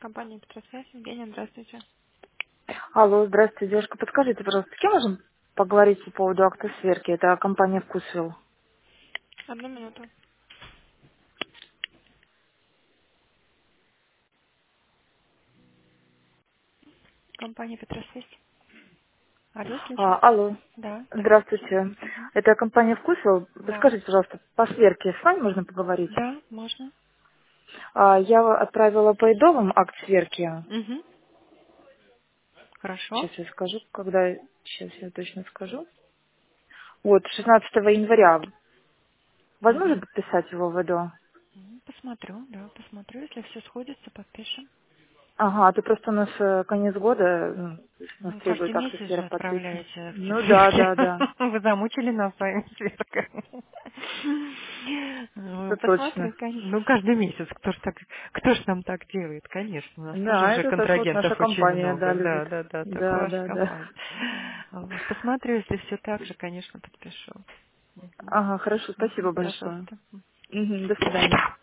Компания Петросвязь. Евгения, здравствуйте. Алло, здравствуйте, девушка. Подскажите, пожалуйста, с кем можем поговорить по поводу акта сверки? Это компания «Вкусвилл». Одну минуту. Компания Петросвязь. Алло, слышу. Алло, Да, здравствуйте. здравствуйте. Мгм. Это компания «Вкусвилл». Да. Подскажите, пожалуйста, по сверке с вами можно поговорить? Да, можно. Я отправила по ИДовым акт сверки. Угу. Хорошо. Сейчас я скажу, когда... Сейчас я точно скажу. Вот, 16 января. Возможно Угу. подписать его в ИДО? Посмотрю, да, посмотрю. Если все сходится, подпишем. Ага, а то просто у нас конец года, нас Ну, каждый требует акты месяц же сверок подписан. отправляете Ну да, активировки. да, да, Вы замучили нас своими сверками. Ну, это точно. посмотрим, конечно. Ну, каждый месяц. Кто ж нам так делает? Конечно. У нас тоже Да, уже это так вот наша контрагентов очень компания, да, много. любит. Да, да, да. Только Да, ваша да, да. компания. Вот. Посмотрю, если все так же, конечно, подпишу. Ага, хорошо, Мгм. спасибо большое. Пожалуйста. Мгм, до свидания.